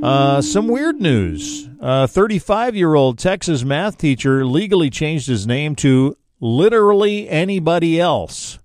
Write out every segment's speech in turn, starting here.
Some weird news. 35-year-old Texas math teacher legally changed his name to literally anybody else.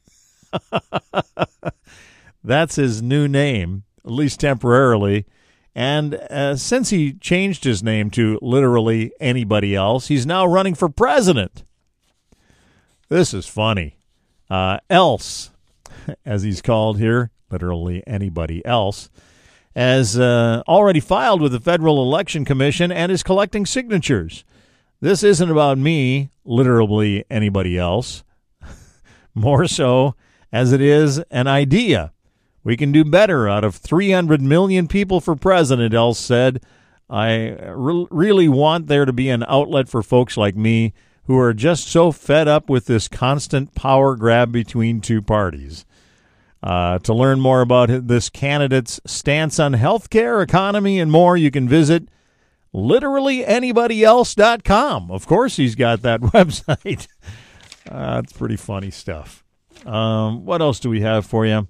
That's his new name, at least temporarily. And since he changed his name to literally anybody else, he's now running for president. This is funny. Else, as he's called here, literally anybody else, has already filed with the Federal Election Commission and is collecting signatures. This isn't about me, literally anybody else, more so as it is an idea. We can do better out of 300 million people for president, Else said. I really want there to be an outlet for folks like me who are just so fed up with this constant power grab between two parties. To learn more about this candidate's stance on healthcare, economy, and more, you can visit literallyanybodyelse.com. Of course, he's got that website. It's pretty funny stuff. What else do we have for you?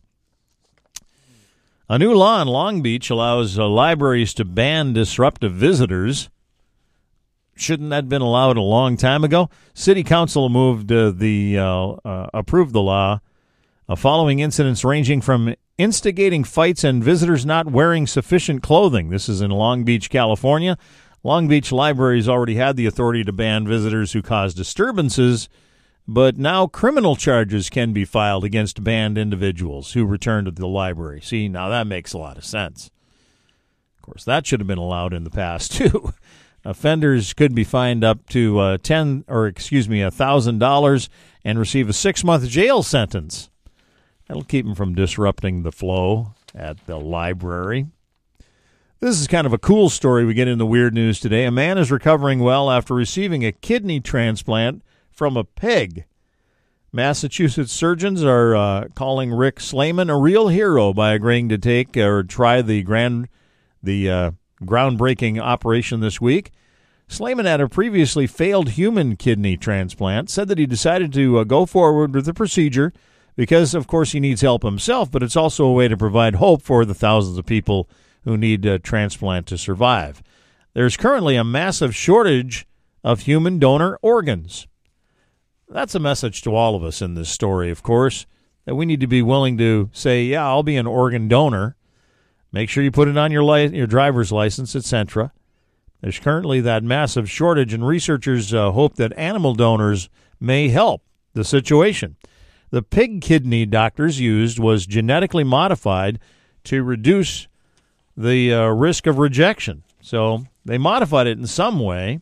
A new law in Long Beach allows libraries to ban disruptive visitors. Shouldn't that have been allowed a long time ago? City Council approved the law following incidents ranging from instigating fights and visitors not wearing sufficient clothing. This is in Long Beach, California. Long Beach libraries already had the authority to ban visitors who cause disturbances, but now criminal charges can be filed against banned individuals who return to the library. See, now that makes a lot of sense. Of course, that should have been allowed in the past, too. Offenders could be fined up to $1,000 and receive a 6-month jail sentence. That'll keep them from disrupting the flow at the library. This is kind of a cool story we get in the weird news today. A man is recovering well after receiving a kidney transplant from a pig. Massachusetts surgeons are calling Rick Slayman a real hero by agreeing to try the groundbreaking operation this week. Slayman had a previously failed human kidney transplant, said that he decided to go forward with the procedure because, of course, he needs help himself, but it's also a way to provide hope for the thousands of people who need a transplant to survive. There's currently a massive shortage of human donor organs. That's a message to all of us in this story, of course, that we need to be willing to say, yeah, I'll be an organ donor. Make sure you put it on your driver's license, etc. There's currently that massive shortage, and researchers hope that animal donors may help the situation. The pig kidney doctors used was genetically modified to reduce the risk of rejection. So they modified it in some way.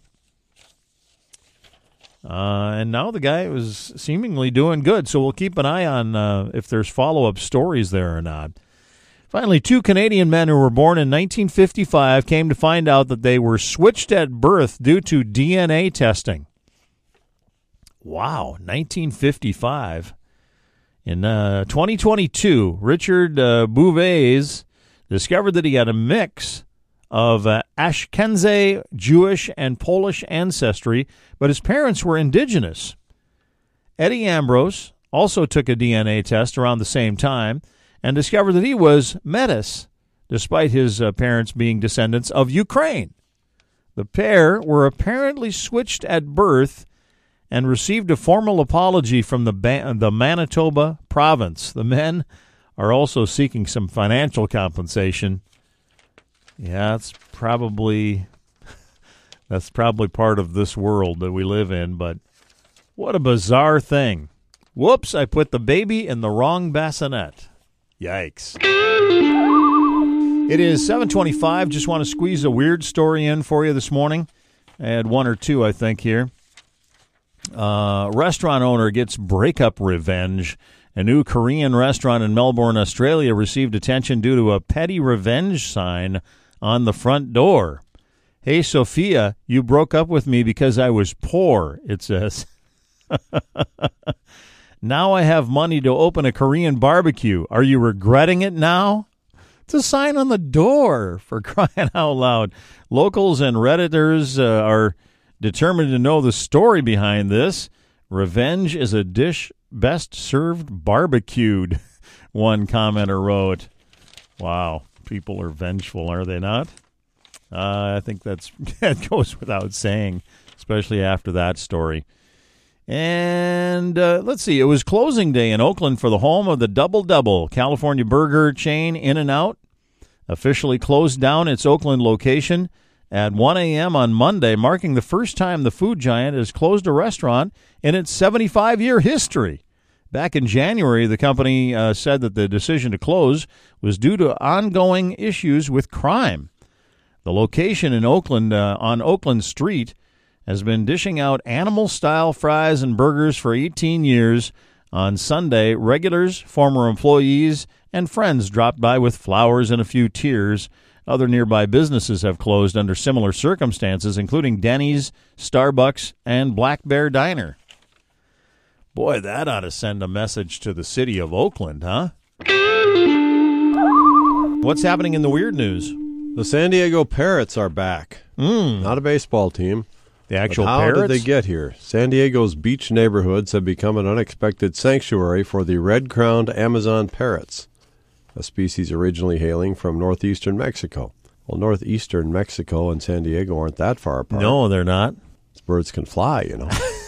And now the guy was seemingly doing good, so we'll keep an eye on if there's follow-up stories there or not. Finally, 2 Canadian men who were born in 1955 came to find out that they were switched at birth due to DNA testing. Wow, 1955. In 2022, Richard Bouvet discovered that he had a mix of Ashkenazi, Jewish, and Polish ancestry, but his parents were indigenous. Eddie Ambrose also took a DNA test around the same time and discovered that he was Metis, despite his parents being descendants of Ukraine. The pair were apparently switched at birth and received a formal apology from the Manitoba province. The men are also seeking some financial compensation. Yeah, that's probably part of this world that we live in, but what a bizarre thing. Whoops, I put the baby in the wrong bassinet. Yikes. It is 7:25. Just want to squeeze a weird story in for you this morning. I had one or two, I think, here. Restaurant owner gets breakup revenge. A new Korean restaurant in Melbourne, Australia, received attention due to a petty revenge sign on the front door. Hey, Sophia, you broke up with me because I was poor, it says. Now I have money to open a Korean barbecue. Are you regretting it now? It's a sign on the door, for crying out loud. Locals and Redditors are determined to know the story behind this. Revenge is a dish best served barbecued, one commenter wrote. Wow, people are vengeful, are they not? I think that goes without saying, especially after that story. And let's see, it was closing day in Oakland for the home of the Double Double. California burger chain In-N-Out officially closed down its Oakland location at 1 a.m. on Monday, marking the first time the food giant has closed a restaurant in its 75-year history. Back in January, the company said that the decision to close was due to ongoing issues with crime. The location in Oakland, on Oakland Street, has been dishing out animal-style fries and burgers for 18 years. On Sunday, regulars, former employees, and friends dropped by with flowers and a few tears. Other nearby businesses have closed under similar circumstances, including Denny's, Starbucks, and Black Bear Diner. Boy, that ought to send a message to the city of Oakland, huh? What's happening in the weird news? The San Diego Parrots are back. Not a baseball team. The actual How parrots? did they get here? San Diego's beach neighborhoods have become an unexpected sanctuary for the red-crowned Amazon parrots, a species originally hailing from northeastern Mexico. Well, northeastern Mexico and San Diego aren't that far apart. No, they're not. These birds can fly, you know.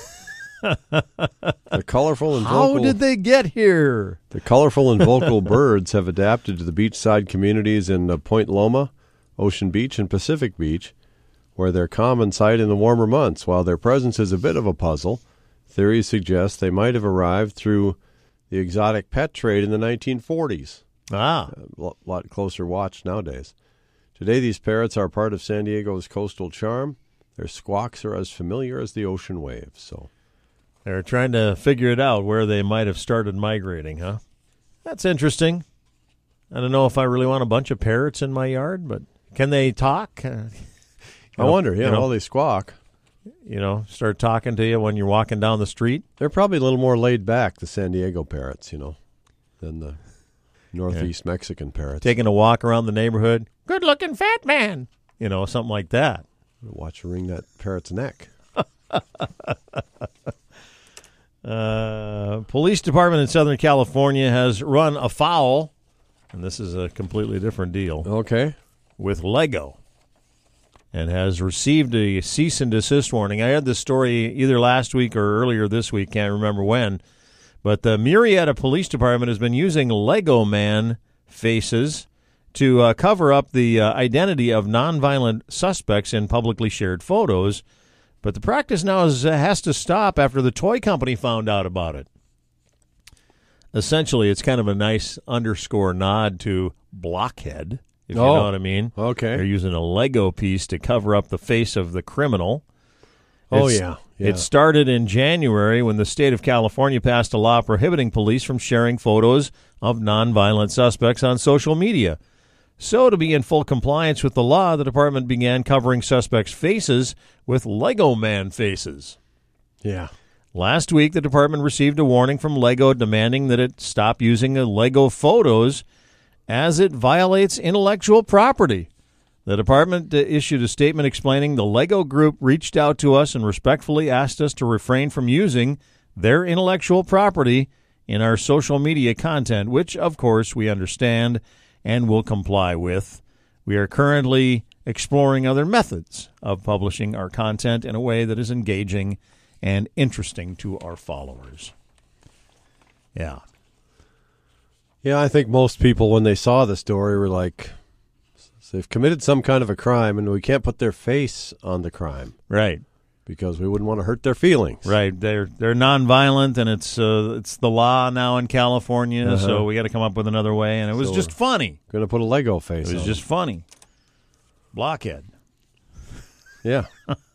The colorful and How vocal, did they get here? The colorful and vocal birds have adapted to the beachside communities in Point Loma, Ocean Beach, and Pacific Beach, where they're common sight in the warmer months. While their presence is a bit of a puzzle, theories suggest they might have arrived through the exotic pet trade in the 1940s. Ah. A lot closer watched nowadays. Today, these parrots are part of San Diego's coastal charm. Their squawks are as familiar as the ocean waves. So They're trying to figure it out where they might have started migrating, huh? That's interesting. I don't know if I really want a bunch of parrots in my yard, but can they talk? I wonder, well, they squawk. Start talking to you when you're walking down the street. They're probably a little more laid back, the San Diego parrots, than the northeast Mexican parrots. Taking a walk around the neighborhood. Good-looking fat man. Something like that. Watch her wring that parrot's neck. Police department in Southern California has run afoul, and this is a completely different deal, Okay. with Lego, and has received a cease and desist warning. I had this story either last week or earlier this week, can't remember when, but the Murrieta Police Department has been using Lego Man faces to cover up the identity of nonviolent suspects in publicly shared photos. But the practice now has to stop after the toy company found out about it. Essentially, it's kind of a nice underscore nod to Blockhead, if you know what I mean. Okay. They're using a Lego piece to cover up the face of the criminal. Yeah. It started in January when the state of California passed a law prohibiting police from sharing photos of nonviolent suspects on social media. So, to be in full compliance with the law, the department began covering suspects' faces with Lego Man faces. Yeah. Last week, the department received a warning from Lego demanding that it stop using Lego photos as it violates intellectual property. The department issued a statement explaining the Lego group reached out to us and respectfully asked us to refrain from using their intellectual property in our social media content, which, of course, we understand and will comply with. We are currently exploring other methods of publishing our content in a way that is engaging and interesting to our followers. Yeah. Yeah, I think most people, when they saw the story, were like, they've committed some kind of a crime, and we can't put their face on the crime. Right. Because we wouldn't want to hurt their feelings. Right. They're nonviolent, and it's the law now in California, so we got to come up with another way, and it was just funny. Going to put a Lego face on. It was just funny. Blockhead. Yeah.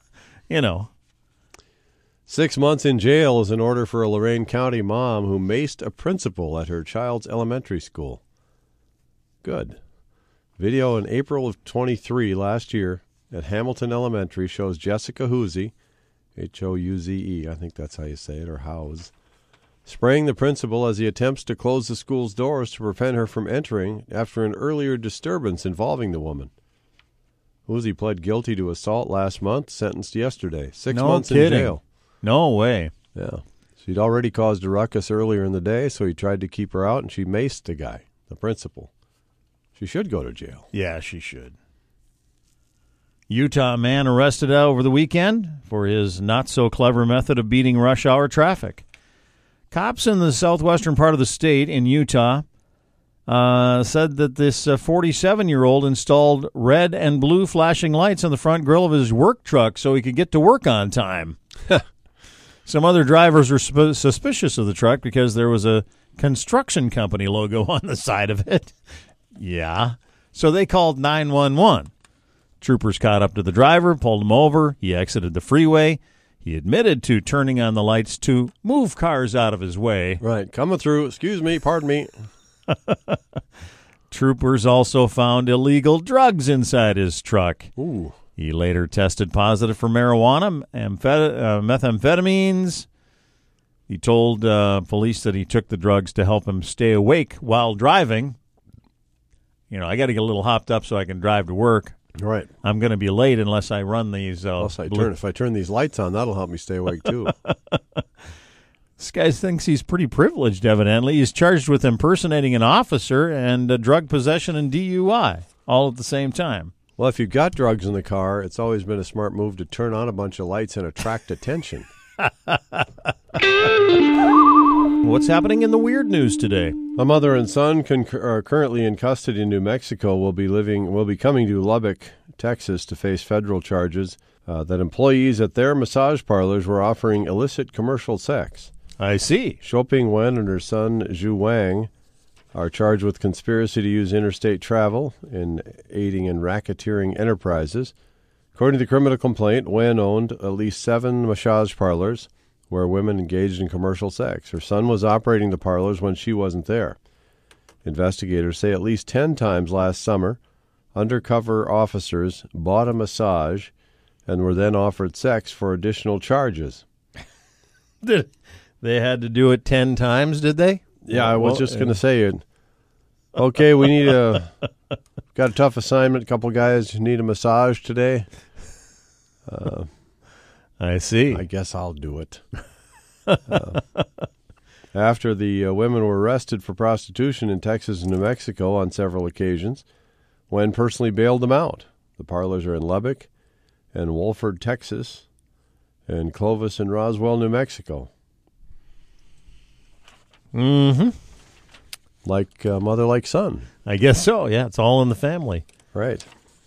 6 months in jail is an order for a Lorain County mom who maced a principal at her child's elementary school. Good. Video in April of 23 last year at Hamilton Elementary shows Jessica Houze, H-O-U-Z-E, I think that's how you say it, or House, spraying the principal as he attempts to close the school's doors to prevent her from entering after an earlier disturbance involving the woman. Houze pled guilty to assault last month, sentenced yesterday. 6 months in jail. No way. Yeah. She'd already caused a ruckus earlier in the day, so he tried to keep her out, and she maced the guy, the principal. She should go to jail. Yeah, she should. Utah man arrested over the weekend for his not-so-clever method of beating rush hour traffic. Cops in the southwestern part of the state in Utah said that this 47-year-old installed red and blue flashing lights on the front grille of his work truck so he could get to work on time. Some other drivers were suspicious of the truck because there was a construction company logo on the side of it. Yeah. So they called 911. Troopers caught up to the driver, pulled him over. He exited the freeway. He admitted to turning on the lights to move cars out of his way. Right. Coming through. Excuse me. Pardon me. Troopers also found illegal drugs inside his truck. Ooh. He later tested positive for marijuana, methamphetamines. He told police that he took the drugs to help him stay awake while driving. You know, I got to get a little hopped up so I can drive to work. Right. I'm going to be late unless I run these. If I turn these lights on, that'll help me stay awake, too. This guy thinks he's pretty privileged, evidently. He's charged with impersonating an officer and drug possession and DUI, all at the same time. Well, if you've got drugs in the car, it's always been a smart move to turn on a bunch of lights and attract attention. What's happening in the weird news today? A mother and son are currently in custody in New Mexico. Will be coming to Lubbock, Texas, to face federal charges that employees at their massage parlors were offering illicit commercial sex. I see. Shoping Wen and her son Zhu Wang are charged with conspiracy to use interstate travel in aiding in racketeering enterprises. According to the criminal complaint, Wen owned at least 7 massage parlors where women engaged in commercial sex. Her son was operating the parlors when she wasn't there. Investigators say at least 10 times last summer, undercover officers bought a massage and were then offered sex for additional charges. They had to do it 10 times, did they? Yeah, I was just going to say it. Okay, we need got a tough assignment. A couple guys need a massage today. I see. I guess I'll do it. After the women were arrested for prostitution in Texas and New Mexico on several occasions, Wen personally bailed them out. The parlors are in Lubbock and Wolford, Texas, and Clovis and Roswell, New Mexico. Mm-hmm. Like mother, like son. I guess so, yeah. It's all in the family. Right.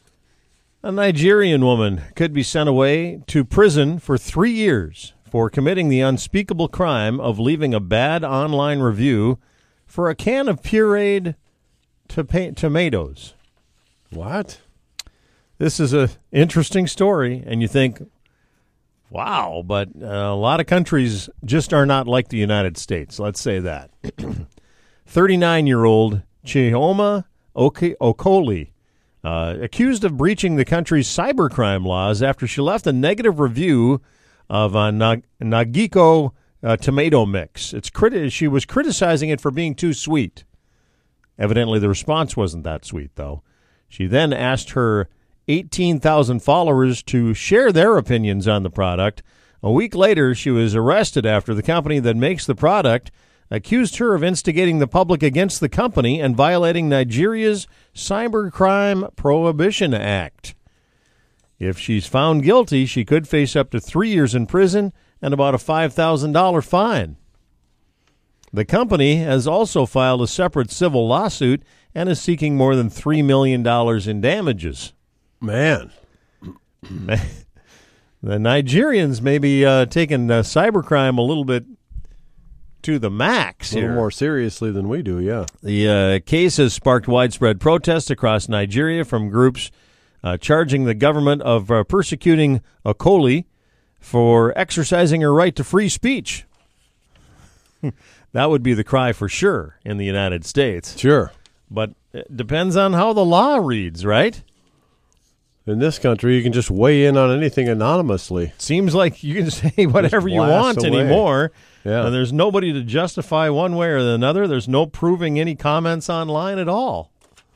A Nigerian woman could be sent away to prison for 3 years for committing the unspeakable crime of leaving a bad online review for a can of pureed tomatoes. What? This is an interesting story, and you think, wow, but a lot of countries just are not like the United States. Let's say that. 39-year-old Chioma Okoli, accused of breaching the country's cybercrime laws after she left a negative review of a Nagiko tomato mix. She was criticizing it for being too sweet. Evidently, the response wasn't that sweet, though. She then asked her 18,000 followers to share their opinions on the product. A week later, she was arrested after the company that makes the product accused her of instigating the public against the company and violating Nigeria's Cybercrime Prohibition Act. If she's found guilty, she could face up to 3 years in prison and about a $5,000 fine. The company has also filed a separate civil lawsuit and is seeking more than $3 million in damages. Man. The Nigerians may be taking cybercrime a little bit to the max here. A little more seriously than we do, yeah. The case has sparked widespread protests across Nigeria from groups charging the government of persecuting Okoli for exercising her right to free speech. That would be the cry for sure in the United States. Sure. But it depends on how the law reads, right? In this country, you can just weigh in on anything anonymously. Seems like you can say whatever you want anymore. Yeah. And there's nobody to justify one way or another. There's no proving any comments online at all.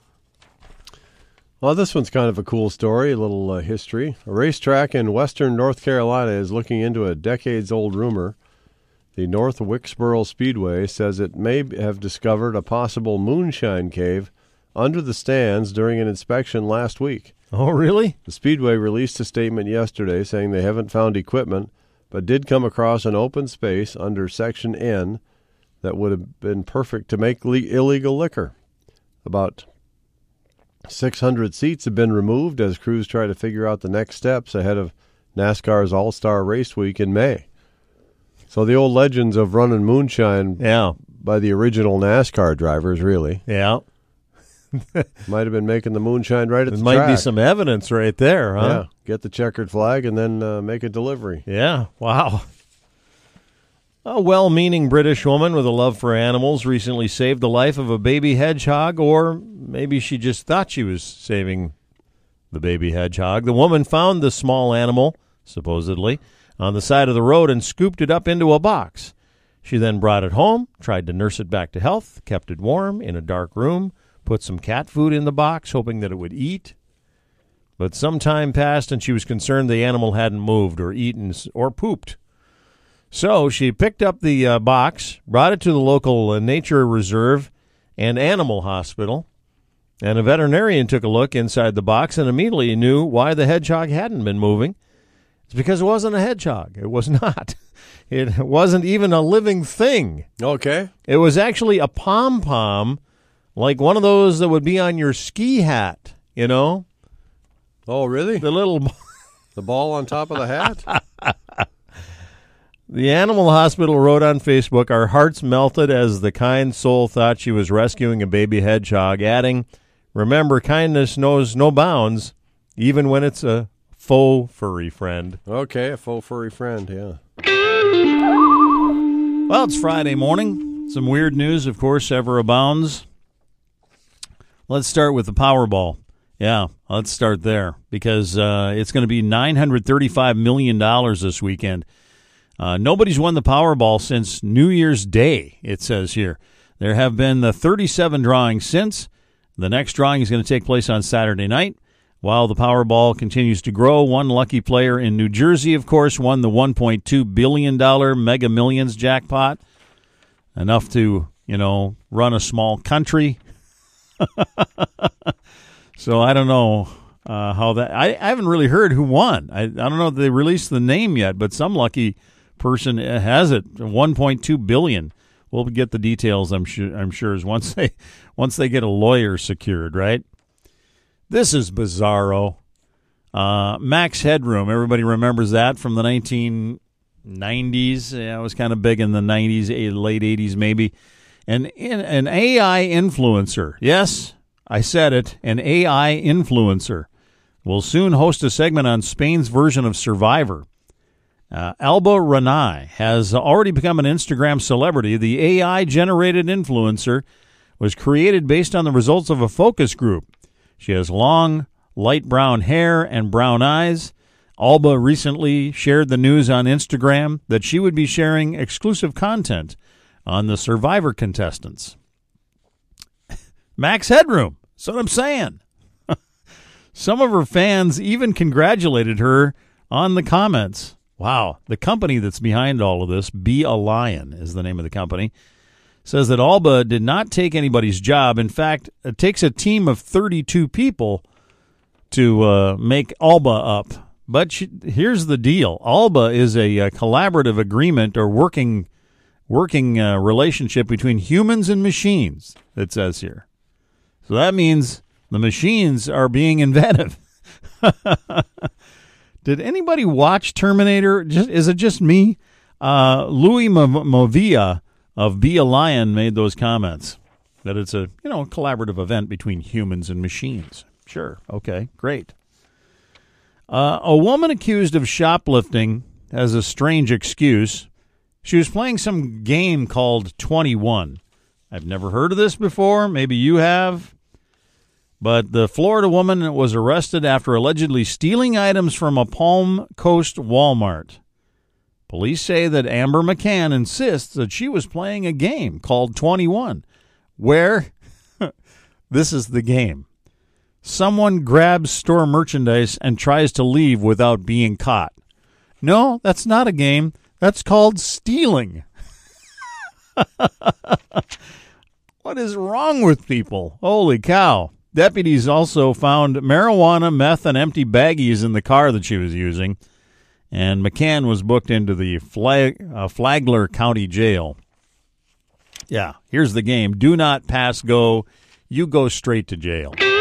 Well, this one's kind of a cool story, a little history. A racetrack in western North Carolina is looking into a decades-old rumor. The North Wilkesboro Speedway says it may have discovered a possible moonshine cave under the stands during an inspection last week. Oh, really? The Speedway released a statement yesterday saying they haven't found equipment, but did come across an open space under Section N that would have been perfect to make illegal liquor. About 600 seats have been removed as crews try to figure out the next steps ahead of NASCAR's All-Star Race Week in May. So the old legends of running moonshine by the original NASCAR drivers, really. Yeah. Might have been making the moonshine right at the track. There might be some evidence right there, huh? Yeah. Get the checkered flag and then make a delivery. Yeah. Wow. A well-meaning British woman with a love for animals recently saved the life of a baby hedgehog, or maybe she just thought she was saving the baby hedgehog. The woman found the small animal, supposedly, on the side of the road and scooped it up into a box. She then brought it home, tried to nurse it back to health, kept it warm in a dark room, put some cat food in the box, hoping that it would eat. But some time passed, and she was concerned the animal hadn't moved or eaten or pooped. So she picked up the box, brought it to the local nature reserve and animal hospital, and a veterinarian took a look inside the box and immediately knew why the hedgehog hadn't been moving. It's because it wasn't a hedgehog. It was not. It wasn't even a living thing. Okay. It was actually a pom-pom, like one of those that would be on your ski hat, you know? Oh, really? The little... The ball on top of the hat? The animal hospital wrote on Facebook, "Our hearts melted as the kind soul thought she was rescuing a baby hedgehog," adding, "Remember, kindness knows no bounds, even when it's a faux furry friend." Okay, a faux furry friend, yeah. Well, it's Friday morning. Some weird news, of course, ever abounds. Let's start with the Powerball. Yeah, let's start there, because it's going to be $935 million this weekend. Nobody's won the Powerball since New Year's Day, it says here. There have been 37 drawings since. The next drawing is going to take place on Saturday night. While the Powerball continues to grow, one lucky player in New Jersey, of course, won the $1.2 billion Mega Millions jackpot. Enough to, run a small country. So I don't know how that... I haven't really heard who won. I don't know if they released the name yet, but some lucky person has it. $1.2 billion. We'll get the details, I'm sure, once they get a lawyer secured, right? This is bizarro. Max Headroom. Everybody remembers that from the 1990s. Yeah, it was kind of big in the 90s, late 80s maybe. And an AI influencer. Yes, I said it. An AI influencer will soon host a segment on Spain's version of Survivor. Alba Renai has already become an Instagram celebrity. The AI-generated influencer was created based on the results of a focus group. She has long, light brown hair and brown eyes. Alba recently shared the news on Instagram that she would be sharing exclusive content on the Survivor contestants. Max Headroom. That's what I'm saying. Some of her fans even congratulated her on the comments. Wow. The company that's behind all of this, Be a Lion is the name of the company, says that Alba did not take anybody's job. In fact, it takes a team of 32 people to make Alba up. But here's the deal. Alba is a collaborative agreement or working relationship between humans and machines, it says here. So that means the machines are being inventive. Did anybody watch Terminator? Is it just me? Louis Movia of Be a Lion made those comments that it's a collaborative event between humans and machines. Sure. Okay. Great. A woman accused of shoplifting has a strange excuse. She was playing some game called 21. I've never heard of this before. Maybe you have. But the Florida woman was arrested after allegedly stealing items from a Palm Coast Walmart. Police say that Amber McCann insists that she was playing a game called 21, where this is the game. Someone grabs store merchandise and tries to leave without being caught. No, that's not a game. That's called stealing. What is wrong with people? Holy cow. Deputies also found marijuana, meth, and empty baggies in the car that she was using, and McCann was booked into the Flagler County Jail. Yeah, here's the game. Do not pass go. You go straight to jail.